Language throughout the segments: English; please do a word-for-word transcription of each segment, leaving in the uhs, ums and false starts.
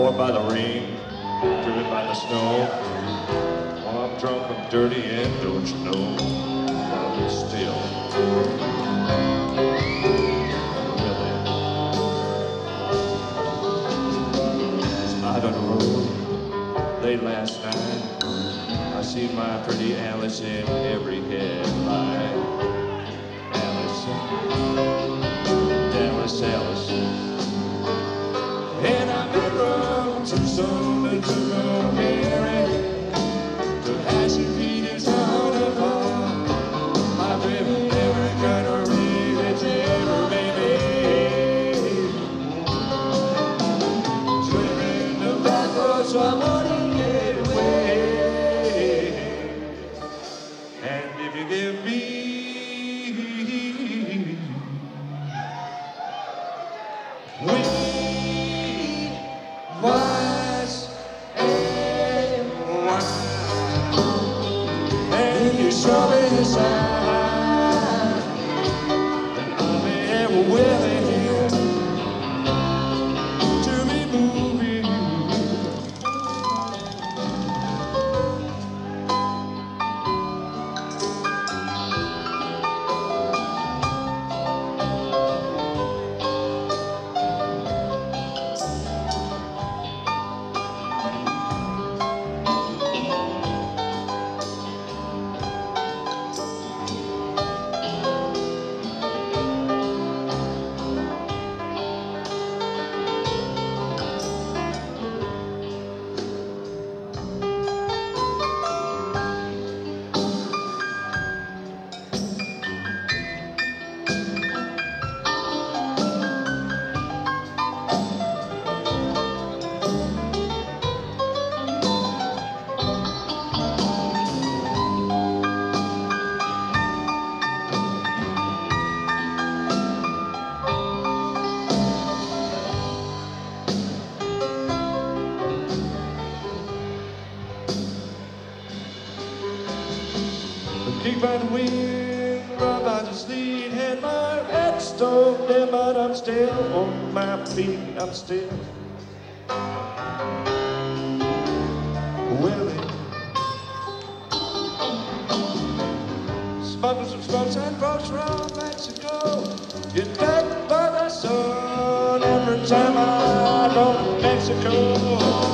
Or by the rain, driven by the snow. Well, I'm drunk, I'm dirty, and don't you know? But still, really, out on the road late last night, I see my pretty Alice in every headline. Alice, Dallas, Alice. And I met her too soon to go married. To have she feed his heart apart. My baby never gonna really tell baby. Swimming the back roads, so I wanna get away. And if you give me weed, wise, and wine, and you show me the sign, then I'll be ever willing to be moving. Kicked by the wind, run by the sleet, had my head stoned in, but I'm still on my feet, I'm still willing. Smuggling some smokes and folks from Mexico, get back by the sun every time I go to Mexico.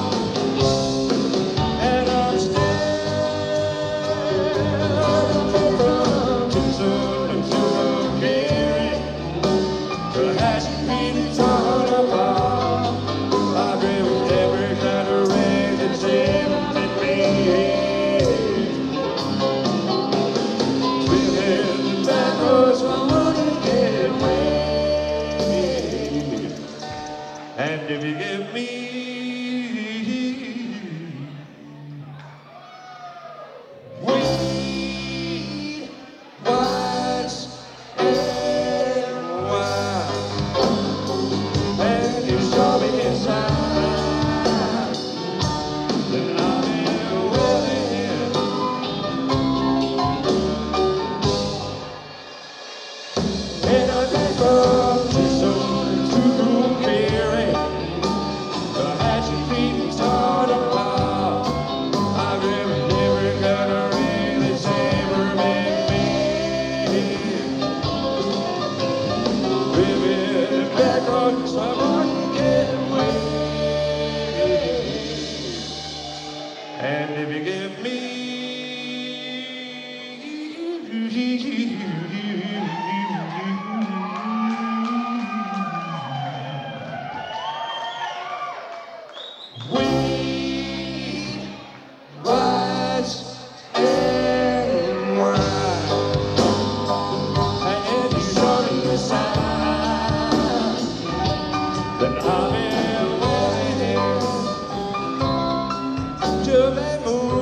And if you give me weed, wise, and wine, and you show me a sign, then I'll be willing. And I think of you so. And if you give me weed, wise, and wine, and you show me the sign, then I'll be willing to be moved.